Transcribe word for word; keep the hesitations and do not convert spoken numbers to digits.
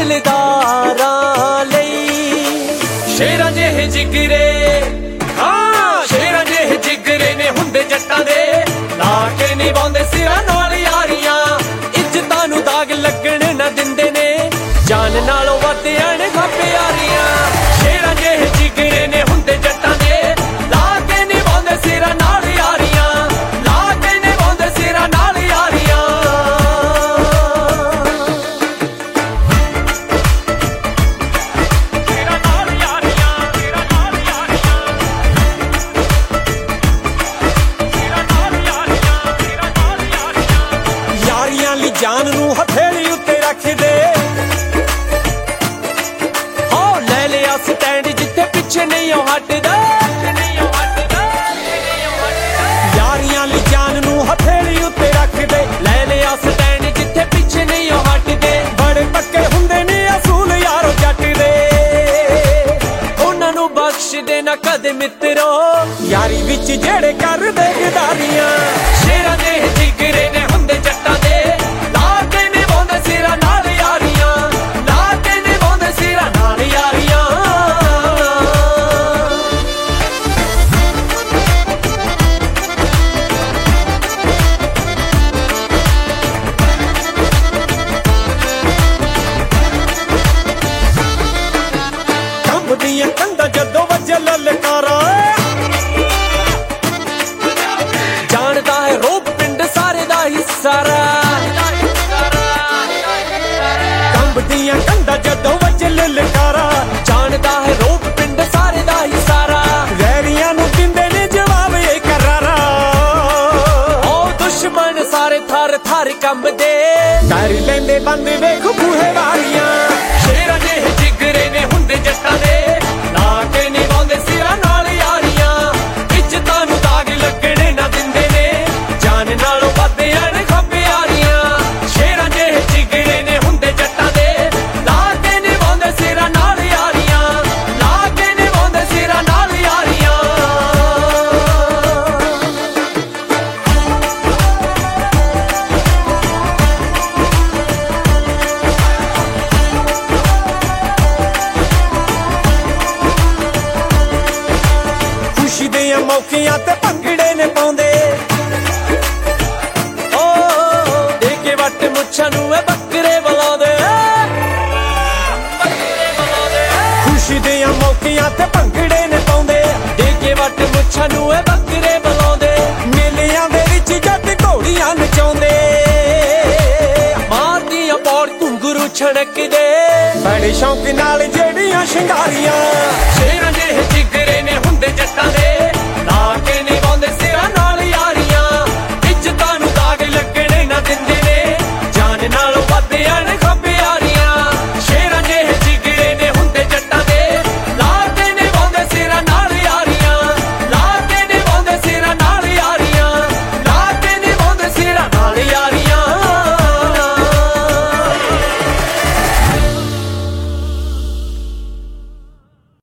ਦਿਲਦਾਰਾਂ ਲਈ। ਸ਼ੇਰਾਂ ਜਿਹੇ ਜਿਗਰੇ, ਹਾਂ ਸ਼ੇਰਾਂ ਜਿਹੇ ਜਿਗਰੇ ਨੇ ਹੁੰਦੇ ਜੱਟਾਂ ਦੇ, ਲਾ ਕੇ ਨਿਭਾਉਂਦੇ ਸਿਰਾਂ ਨਾਲ ਯਾਰੀਆਂ, ਇੱਜ਼ਤਾਂ ਨੂੰ ਦਾਗ ਲੱਗਣ ਨਾ ਦਿੰਦੇ ਨੇ, ਜਾਨ ਨਾਲੋਂ ਵੱਧ ਆਣ ਖਾ ਪਿਆਰੀਆਂ। ਸ਼ੇਰਾਂ ਜਿਹੇ ਜਿਗਰੇ ਨੇ ਹੁੰਦੇ ਜੱਟਾਂ ਦੇ, ਲਾ ਕੇ ਨਿਭਾਉਂਦੇ ਸਿਰਾਂ ਨਾਲ ਯਾਰੀਆਂ, ਲਾ ਕੇ ਨਿਭਾਉਂਦੇ ਸਿਰਾਂ ਨਾਲ ਯਾਰੀਆਂ। ਸਿਰਾਂ ਨਾਲ ਯਾਰੀਆਂ, ਸਿਰਾਂ ਨਾਲ ਯਾਰੀਆਂ, ਸਿਰਾਂ ਨਾਲ ਯਾਰੀਆਂ, ਸਿਰਾਂ ਨਾਲ ਯਾਰੀਆਂ। ਯਾਰੀਆਂ ਲਈ ਜਾਨ ਨੂੰ ਹਥੇਲੀ ਉੱਤੇ ਰੱਖਦੇ, ਸਟੈਂਡ ਜਿੱਥੇ ਪਿੱਛੇ ਨਹੀਂ ਉਹ ਹਟਦਾ, ਯਾਰੀਆਂ ਲਈ ਜਾਨ ਨੂੰ ਹਥੇਲੀ ਉੱਤੇ ਰੱਖਦੇ, ਲੈ ਲਿਆ ਸਟੈਂਡ ਜਿੱਥੇ ਪਿੱਛੇ ਨਹੀਂ ਉਹ ਹਟਦੇ। ਬੜੇ ਪੱਕੇ ਹੁੰਦੇ ਨੇ ਅਸੂਲ ਯਾਰੋ ਜੱਟ ਦੇ, ਉਹਨਾਂ ਨੂੰ ਬਖਸ਼ਦੇ ਨਾ ਕਦੇ ਮਿੱਤਰੋ, ਯਾਰੀ ਵਿੱਚ ਜਿਹੜੇ ਕਰਦੇ ਗਦਾਰੀਆਂ। ਸ਼ੇਰਾਂ ਦੇ ਜਿਗਰੇ ਨੇ ਹੁੰਦੇ ਜੱਟਾਂ ਦੇ, ਲਾ ਕੇ ਨਿਭਾਉਂਦੇ ਸਿਰਾਂ ਨਾਲ ਯਾਰੀਆਂ, ਲਾ ਕੇ ਨਿਭਾਉਂਦੇ ਸਿਰਾਂ ਨਾਲ ਯਾਰੀਆਂ। ਦੀਆਂ ਕੰਧਾਂ ਜਦੋਂ ਵੱਜੇ ਲਲਕਾਰਾ, ਜਾਣਦਾ ਹੈ ਰੋਬ ਪਿੰਡ ਸਾਰੇ ਦਾ ਹੀ ਸਾਰਾ। ਕੰਬਦੀਆਂ ਕੰਧਾਂ ਜਦੋਂ ਵੱਜੇ ਲਲਕਾਰਾ, ਜਾਣਦਾ ਹੈ ਰੋਬ ਪਿੰਡ ਸਾਰੇ ਦਾ ਹੀ ਸਾਰਾ। ਵੈਰੀਆਂ ਨੂੰ ਦਿੰਦੇ ਨੇ ਜਵਾਬ ਇਹ ਕਰਾਰਾ, ਉਹ ਦੁਸ਼ਮਣ ਸਾਰੇ ਥਰ ਥਰ ਕੰਬਦੇ, ਕਰ ਲੈਂਦੇ ਬੰਦ ਵੇਖ ਬੂਹੇ ਵਾਰੀਆਂ। ਸ਼ੇਰਾਂ ਜਿਹੇ ਜਿਗਰੇ ਨੇ ਹੁੰਦੇ ਜੱਟਾਂ ਦੇ, ਲਾ ਕੇ ਨਿਭਾਉਂਦੇ ਸਿਰਾਂ ਨਾਲ ਯਾਰੀਆਂ, ਇੱਜ਼ਤਾਂ ਨੂੰ ਦਾਗ ਲੱਗਣੇ ਨਾ ਦਿੰਦੇ ਨੇ, ਜਾਨ ਨਾਲੋਂ ਵੱਧ ਆਣ ਖਾ ਪਿਆਰੀਆਂ। ਸ਼ੇਰਾਂ ਜਿਹੇ ਜਿਗਰੇ ਨੇ ਹੁੰਦੇ ਜੱਟਾਂ ਦੇ, ਲਾ ਕੇ ਨਿਭਾਉਂਦੇ ਸਿਰਾਂ ਨਾਲ ਯਾਰੀਆਂ, ਲਾ ਕੇ ਨਿਭਾਉਂਦੇ ਸਿਰਾਂ ਨਾਲ ਯਾਰੀਆਂ। ਖੁਸ਼ੀ ਦੇ ਮੌਕਿਆਂ ਤੇ ਭੰਗੜੇ ਨੇ ਪਾਉਂਦੇ, ਓ ਦੇ ਕੇ ਵੱਟ ਮੁੱਛਾਂ ਨੂੰ ਇਹ ਬੱਕਰੇ ਬੁਲਾਉਂਦੇ, ਖੁਸ਼ੀ ਦੇ ਮੌਕਿਆਂ ਤੇ ਭੰਗੜੇ ਨੇ ਪਾਉਂਦੇ, ਦੇ ਕੇ ਵੱਟ ਮੁੱਛਾਂ ਨੂੰ ਇਹ ਬੱਕਰੇ ਬੁਲਾਉਂਦੇ। ਮੇਲਿਆਂ ਦੇ ਵਿੱਚ ਜੱਟ ਘੋੜੀਆਂ ਨਚਾਉਂਦੇ, ਮਾਰਦੀਆਂ ਪੌੜ ਘੁੰਗਰੂ ਛਣਕਦੇ, ਬੜੇ ਸ਼ੌਂਕ ਨਾਲ ਜਿਹੜੀਆਂ ਸ਼ਿੰਗਾਰੀਆਂ। ਸ਼ੇਰਾਂ ਜਿਹੇ ਜਿਗਰੇ ਨੇ ਹੁੰਦੇ ਜੱਟਾਂ ਦੇ,